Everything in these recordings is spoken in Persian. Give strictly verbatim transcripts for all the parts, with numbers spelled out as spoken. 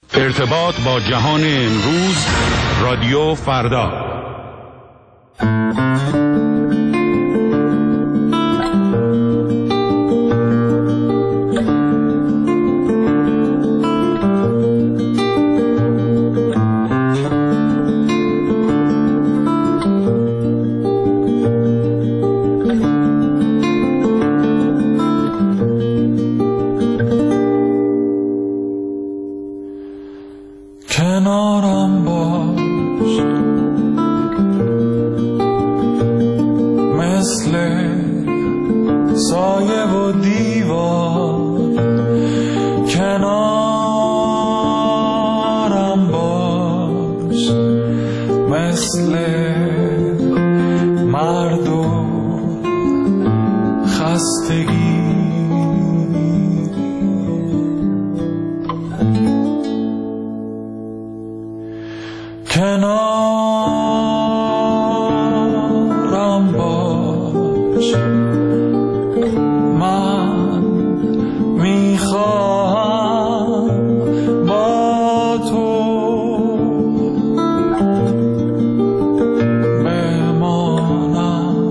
ارتباط با جهان امروز، رادیو فردا. کنارم باش، مثل سایه و دیوار. کنارم باش، مثل مرد و خستگی. کنارم باش، من میخواهم با تو بمانم،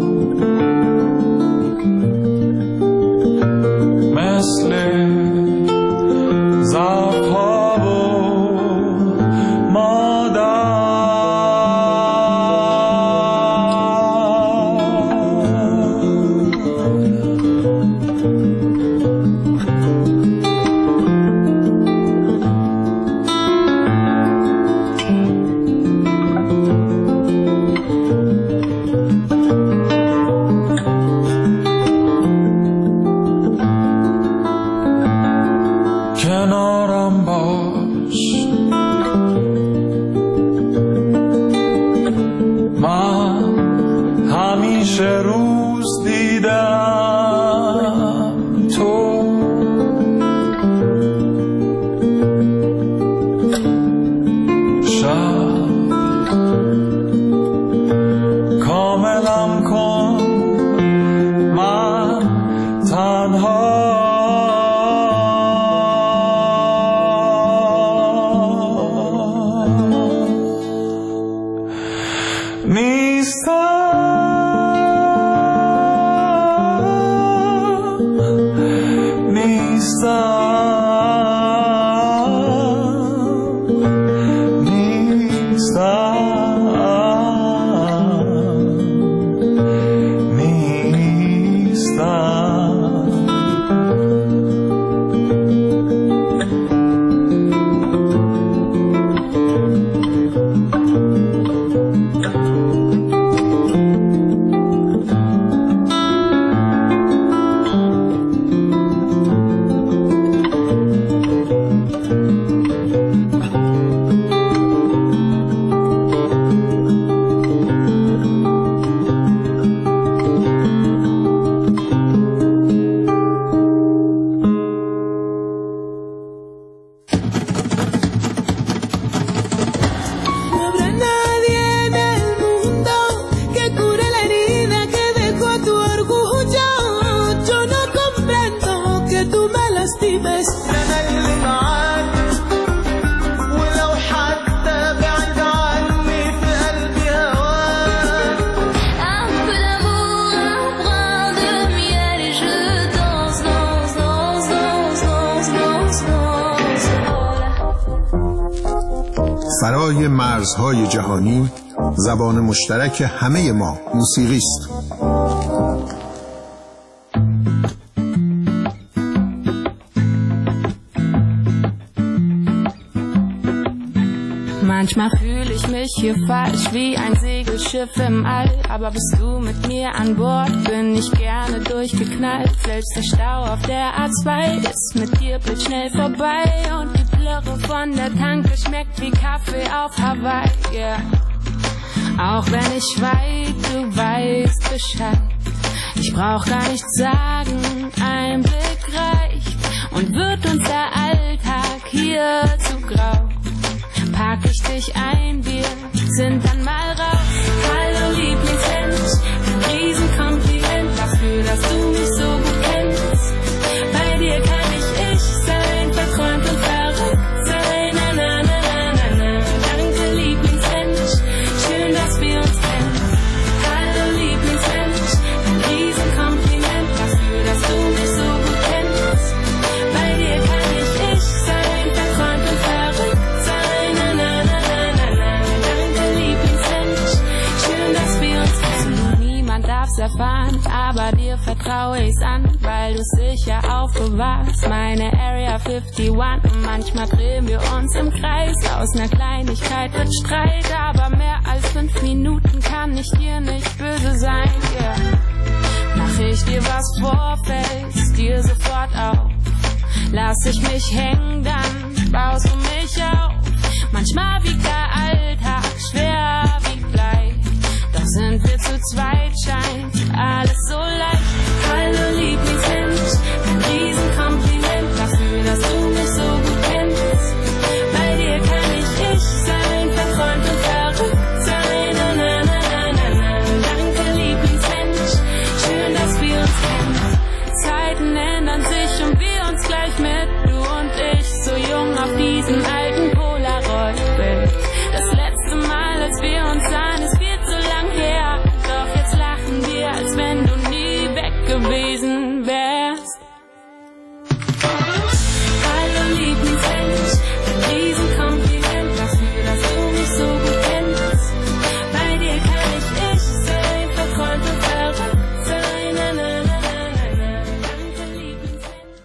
مثل ظرف‌ها و مادر. کنارم باش، من همیشه روز دیدم تو، شب کاملم کن، من تنها فرای مرزهای جهانی، زبان مشترک همه ما موسیقی است. Manchmal fühle ich mich hier falsch wie ein Segelschiff im All, aber bist du mit mir an Bord, bin ich gerne durchgeknallt. Selbst der Stau auf der A zwei ist mit dir blitzschnell vorbei und die Plörre von der Tanke schmeckt wie Kaffee auf Hawaii, yeah. Auch wenn ich weit, du weißt Bescheid. Ich brauch gar nichts sagen, ein Blick reicht und wird uns der Alltag hier zu grau. Pack ich dich ein, wir sind dann mal raus. Hallo Lieblingsmensch, ein Riesenkompliment dafür, dass du mich so gut kennst. Bei dir kann ich ich sein, verträumt und verrückt sein, na, na, aber dir vertraue ich's an, weil du's sicher aufbewahrst. Meine Area einundfünfzig und manchmal drehen wir uns im Kreis. Aus ner Kleinigkeit wird Streit, aber mehr als fünf Minuten kann ich dir nicht böse sein, yeah. Mach ich dir was vor, fällst dir sofort auf. Lass ich mich hängen, dann baust du mich auf. Manchmal wiegt der Alltag schwer wie Blei, doch sind wir zu zweit, scheint alles so leicht. Hallo Lieblingsmensch, ein Riesenkompliment dafür, dass du mich so gut kennst. Bei dir kann ich ich sein, verträumt und verrückt sein. Na, na, na, na, na, na. Danke Lieblingsmensch, schön, dass wir uns kennen. Zeiten ändern sich und wir uns gleich mit, du und ich, so jung auf diesem alten Polaroid-Bild. Das letzte Mal, als wir uns sahen, ist viel zu lang her, doch jetzt lachen wir, als wenn du nie weg gewesen wärst. Hallo Lieblingsmensch, ein Riesenkompliment dafür, dass du mich so gut kennst. Bei dir kann ich ich sein, verträumt und verrückt sein. Na, na, na, na, na, na. Danke Lieblingsmensch.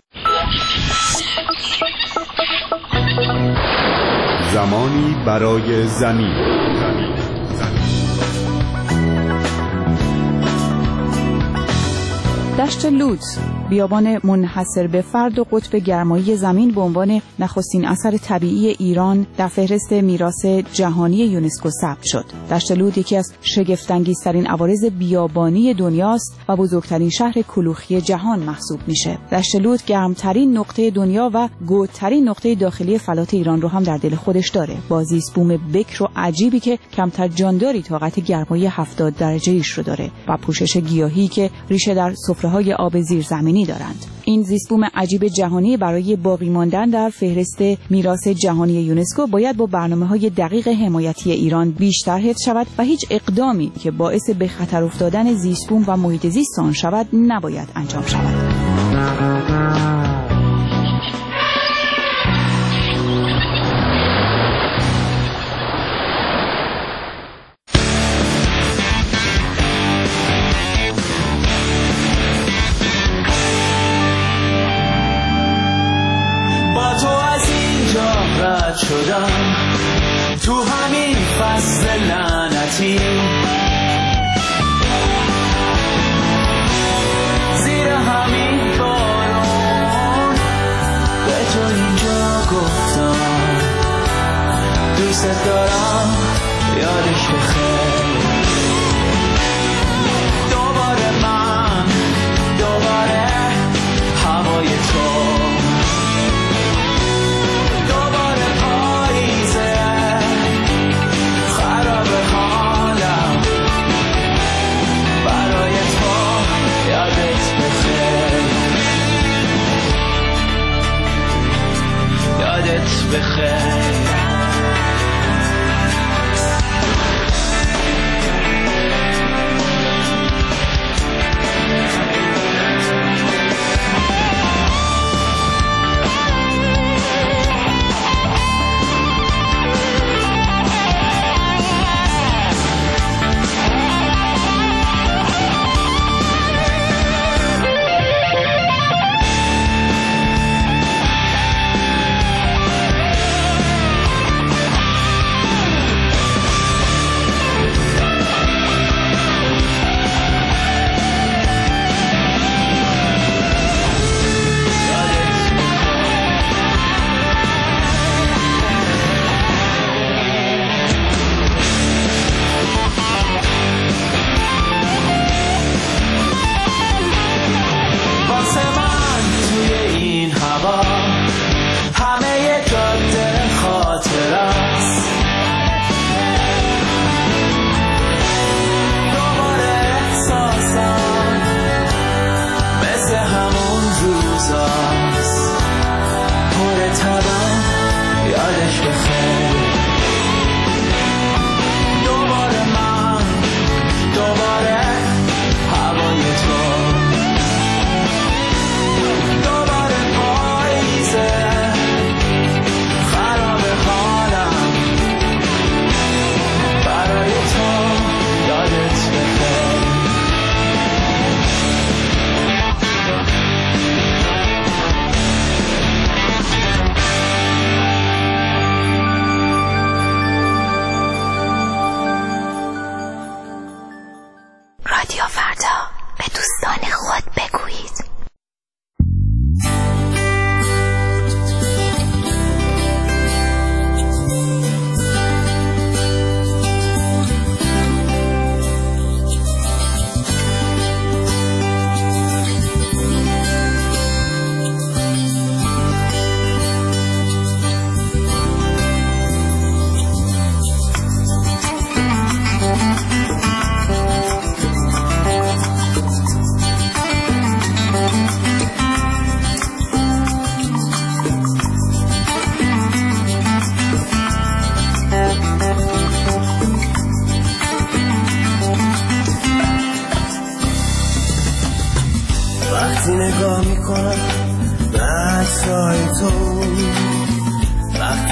زمانی برای زمین. دشت لوتس، بیابان منحصر به فرد و قطب گرمایی زمین به عنوان نخستین اثر طبیعی ایران در فهرست میراث جهانی یونسکو ثبت شد. دشت لوت یکی از شگفت‌انگیزترین عوارض بیابانی دنیاست و بزرگترین شهر کلوخی جهان محسوب میشه. دشت لوت گرمترین نقطه دنیا و گودترین نقطه داخلی فلات ایران رو هم در دل خودش داره، با زیست بوم بکر و عجیبی که کمتر جانداری طاقت گرمای هفتاد درجه‌ایش رو داره و پوشش گیاهی که ریشه در سفره‌های آب زیرزمینی دارند. این زیست بوم عجیب جهانی برای باقی ماندن در فهرست میراث جهانی یونسکو باید با برنامه‌های دقیق حمایتی ایران بیشتر حفظ شود و هیچ اقدامی که باعث به خطر افتادن زیست بوم و محیط زیست آن شود نباید انجام شود. شدم تو همین فصل لعنتی، زیر همین بارون به تو اینجا گفتم دوست دارم، یادش بخیر. دوباره من، دوباره هوای تو، بخیر.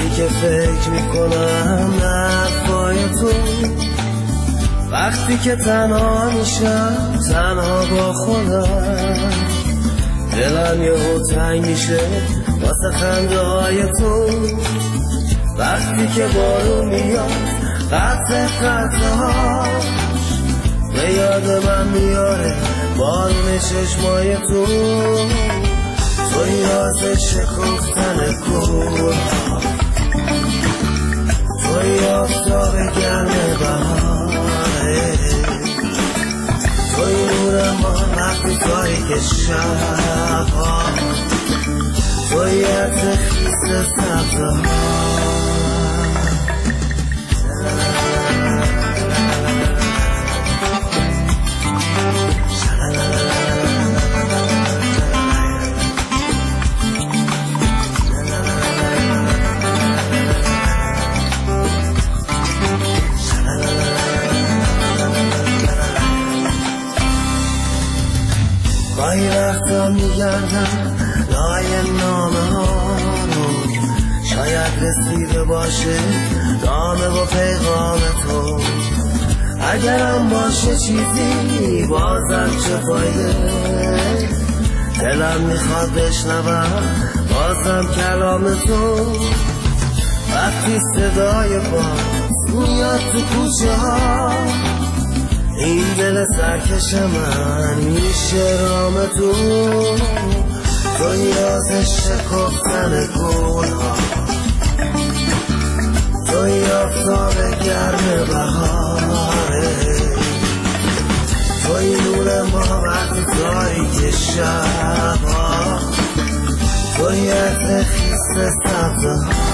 وقتی که فکر میکنم حرفای تو، وقتی که تنها میشم تنها با خودم، دلم یهو تنگ میشه واسه خنده های تو، وقتی که بارون میاد قطع قطعهاش به یاد من میاره بارون چشمای تو، توی یاد شکفتن گل‌ها، توی آفتاب گرم بهاره، توی نور ما وقتی تاریک شب‌ها، توی عطر خیس سبزه‌ها. گاهی وقتا میگردم لای نامه ها رو، شاید رسیده باشه نامه و پیغام تو، اگرم باشه چیزی بازم چه فایده، دلم میخواد بشنوم بازم کلام تو، وقتی صدای باز میاد تو کوچه ها، این دل سرکش من میشه رام تو، تو یاد شکفتن گل‌ها، تو آفتاب گرم بهاره، توی نور ما وقتی تاریک شب‌ها، توی عطر خیس سبزه‌ها.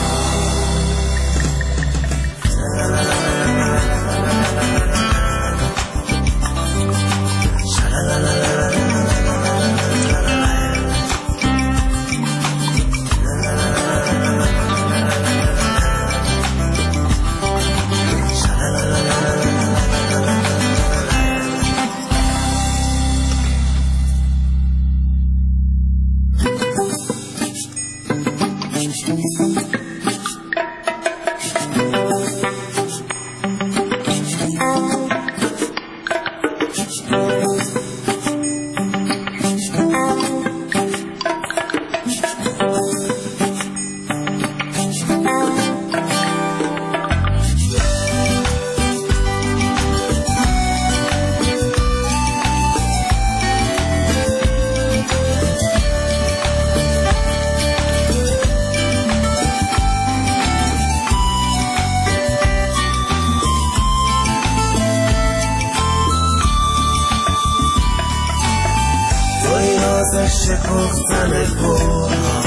شکفتن گل‌ها،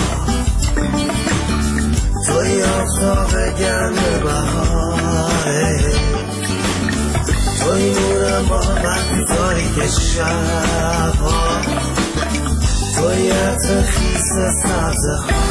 توی آفتاب گرم بهاره، توی نور ما وقتی تاریک شب‌ها، توی عطر خیس سبزه‌ها.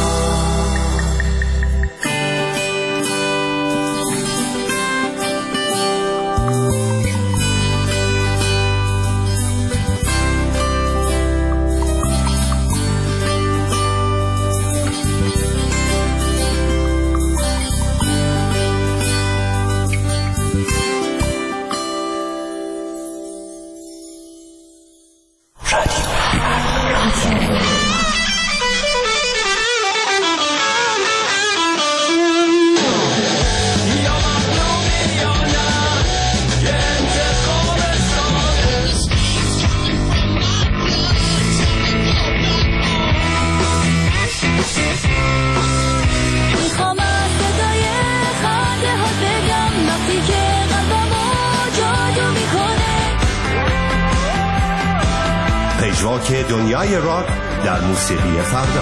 پژواک دنیای راک در موسیقی فردا.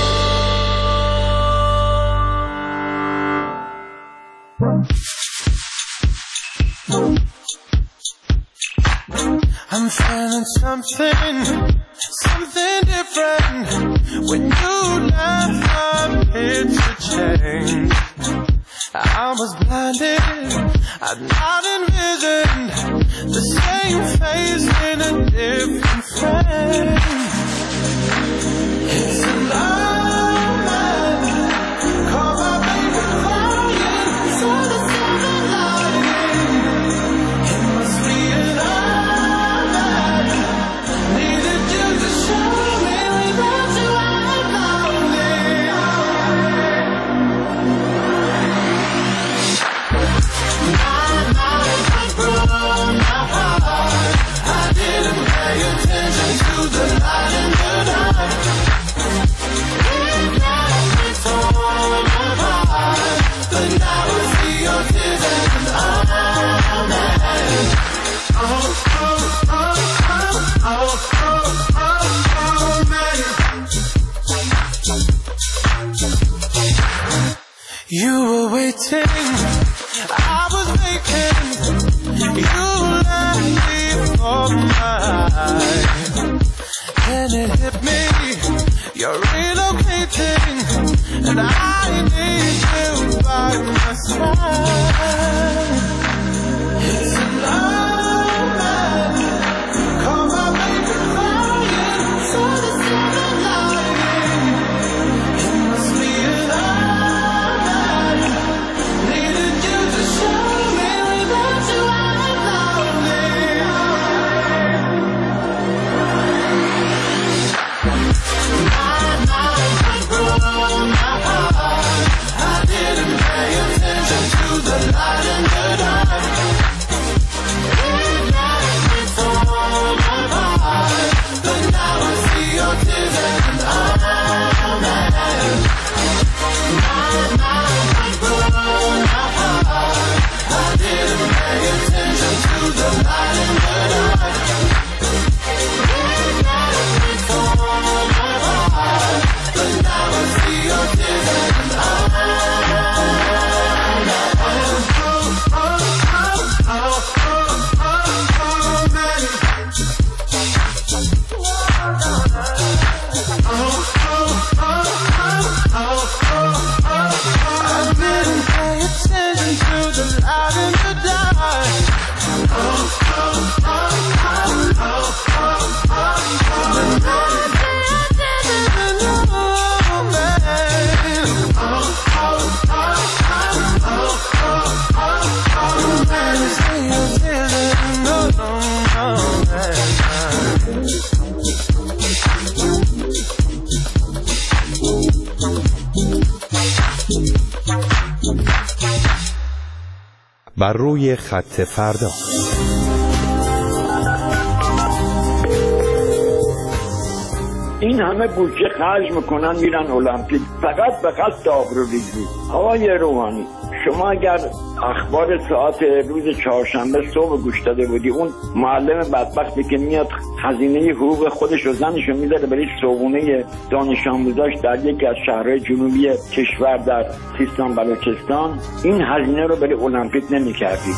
I'm feeling something, something different. When you left, my picture changed. I was blinded, I'd not envisioned the same face in a different frame. It's a lie, call my baby. You were waiting, I was waiting. You left me for mine. And it hit me, you're relocating, and I need you by my side. It's a lie, call my baby crying, so the silver lining. It must be a lie. Needed you to show me without you I'm lonely. My mind was blown apart. I didn't pay attention to the light in the dark. It left me torn apart, but now I see your tears and I'm mad. My mind was blown apart. I didn't pay attention to the light in the dark. It left me torn apart, but now I see your tears and I'm mad. Oh, oh, oh, oh, oh, baby. Oh, oh, oh, oh, oh, oh. I didn't pay attention to the light in the dark. Oh, oh, oh, oh, oh, oh, oh. But now I pay attention to the man. Oh, oh, oh, oh, oh, oh, oh. Man, it's me, it's me, no, no, no, man. بر روی خط فردا. این همه بودجه خرج میکنن میرن المپیک فقط به قصد آبروریزی. آقای روحانی، شما اگر اخبار ساعت روز چهارشنبه صبح گوش داده بودی، اون معلم بدبختی که میاد خزینه حقوق خودش و زنش رو میذاره برای صبحونه دانش آموزاش در یکی از شهرهای جنوبی کشور در سیستان بلوچستان، این هزینه رو برای المپیک نمیکردی.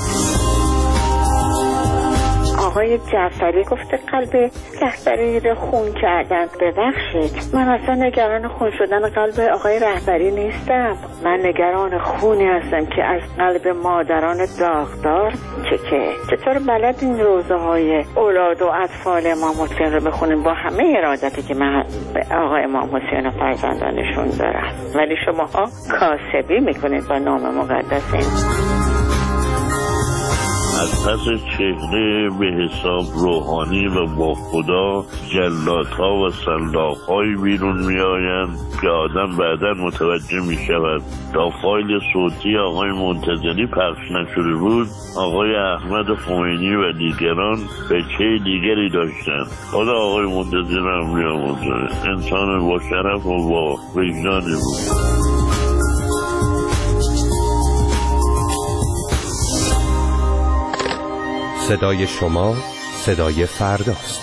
آقای جعفری گفته قلب رهبری رو خون کردن. ببخشید، من اصلا نگران خون شدن قلب آقای رهبری نیستم. من نگران خونی هستم که از قلب مادران داغدار چه که چطور بلد این روزه های اولاد و اطفال امام حسین رو بخونیم با همه ارادتی که من به آقای امام حسین و فرزندانشون دارم، ولی شماها کاسبی میکنید با نام مقدس این. از پس چهره به حساب روحانی و با خدا جلادها و سلاخ‌هایی بیرون می آیند که آدم بعدا متوجه می شود. تا فایل صوتی آقای منتظری پخش نشده بود، آقای احمد خمینی و دیگران بچه دیگری داشتند. خدا آقای منتظری هم بیامرزه، انسان با شرف و با وجدانی بود. صدای شما صدای فرداست.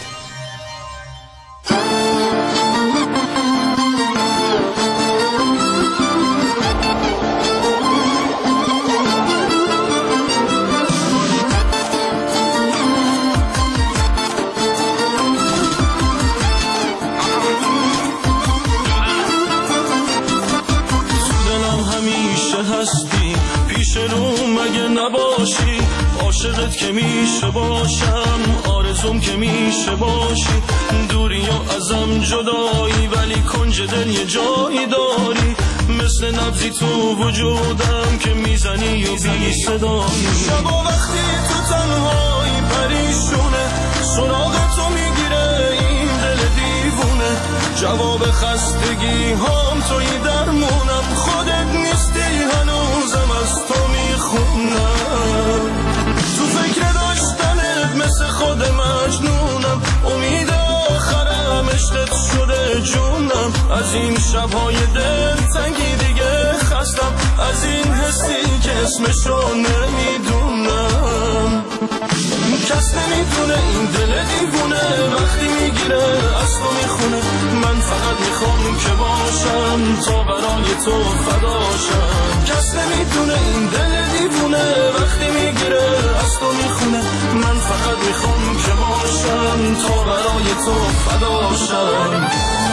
دلم همیشه هستی پیش رو مگه نباشی، عاشقت که میشه باشم، آرزوم که میشه باشی، دوری و ازم جدایی ولی کنج دل یه جایی داری، مثل نبضی تو وجودم که میزنی و بی صدایی. شبا وقتی تو تنهایی پریشونه، سراغ تو میگیره این دل دیوونه، جواب خستگی هم توی درمونم، خودت نیستی هنوزم از تو میخونم، تو فکر داشتنت مثل خود مجنونم، امید آخرم عشقت شده جونم، از این شبهای دل تنگی دیگه خستم، از این حسی که اسمشو نمیدونم، کس نمیدونه این دل دیوونه وقتی میگیره از تو میخونه، من فقط میخوام که باشم تا برای تو فداشم، کس نمیدونه این دل دیوونه وقتی میگیره از تو میخونه. من فقط میخوام که باشم تا برای تو فداشم.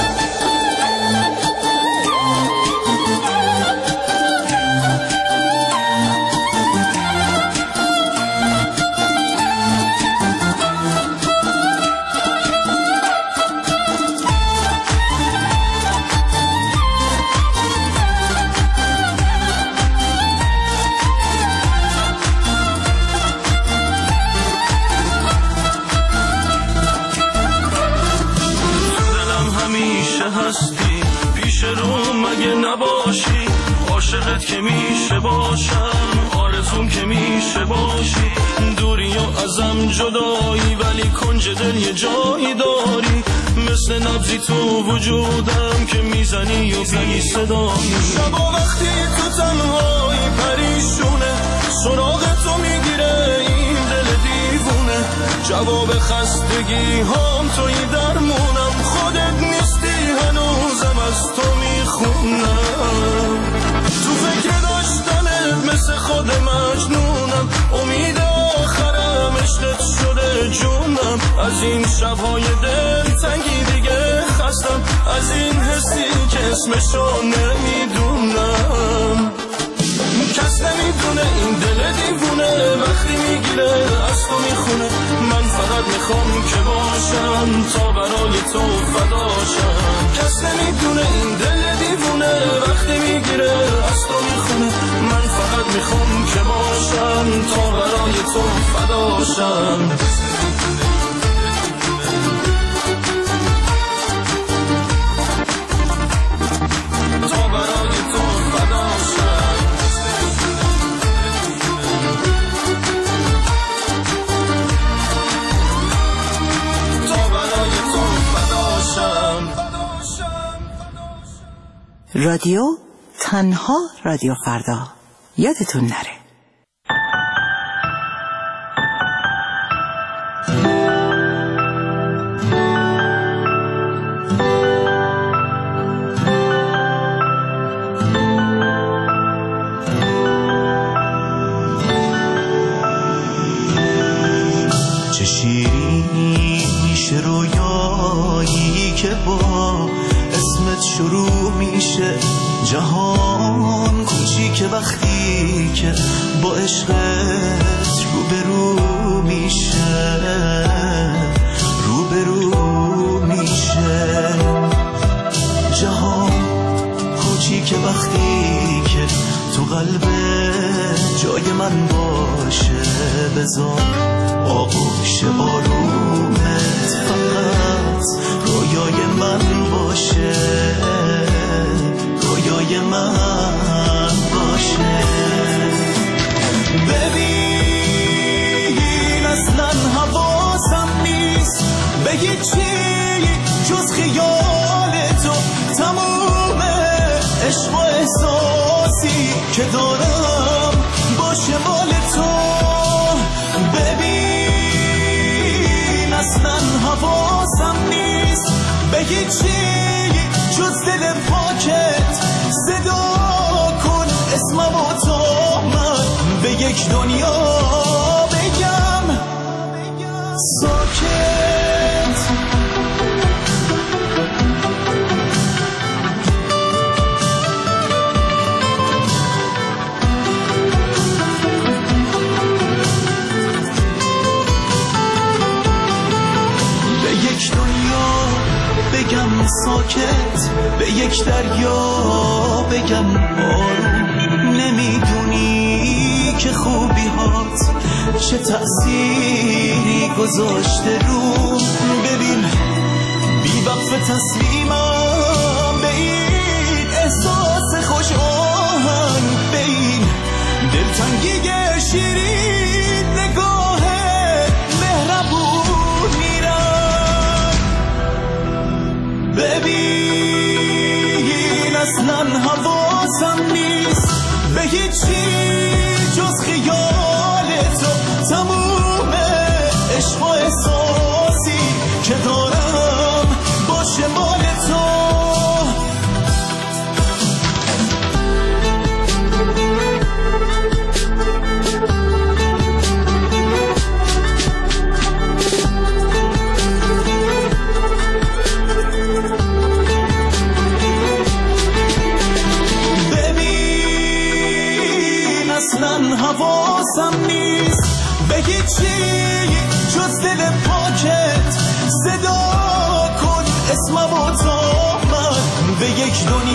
هستی پیش رو مگه نباشی، عاشقت که میشه باشم، آرزوم که میشه باشی. دوری و ازم جدایی ولی کنج دل یه جایی داری، مثل نبضی تو وجودم که میزنی و بی صدایی. شبا وقتی تو تنهایی پریشونه، سراغ تو میگیره این دل دیوونه. جواب خستگی هم توی درمونم، خودت نیستی هنوزم از تو میخونم. تو فکر داشتنت مثل خود مجنونم، امید آخرم عشقت شده جونم. از این شبهای دل تنگی دیگه خستم، از این حسی که اسمشو نمیدونم. کس نمیدونه این دل دیوونه وقتی میگیره از تو میخونه. من فقط میخوام که باشم تا برای تو فداشم. کس نمیدونه این دل دیوونه وقتی میگیره از تو میخونه. من فقط میخوام که باشم تا برای تو فداشم. تا برای تو فداشم. رادیو تنها رادیو فردا، یادتون نره. چه شیرین میشه رویایی که با اسمت شروع میشه. جهان کوچیکه وقتی که با عشقت روبرو میشه، روبرو میشه. جهان کوچیکه وقتی که تو قلب جای من باشه. بذار آغوش آرومت فقط رویای من باشه، رویای من باشه. ببین اصلا حواسم نیست به هیچی جز خیال تو. تموم عشق و احساسی که دارم باشه مال تو. ببین اصلا حواسم نیست به هیچی جز دل پاکت. صدا کن اسمم و تا من به یک دنیا بگم ساکت. به یک دنیا بگم ساکت، به یک دریا بگم آروم. نمیدونی که خوبی هات چه تأثیری گذاشته روم. ببین بی وقف تسلیمم به این احساس خوش آهنگ، به این دلتنگی شیرین نگاه مهربون میرم. ببین اصلا حواسم نیست به هیچی جز خیال تو. تموم عشق و احساسی که دارم باشه مال تو. حواسم نیست به هیچی جز دل پاکت. صدا کن اسمم و تا من به یک دنیا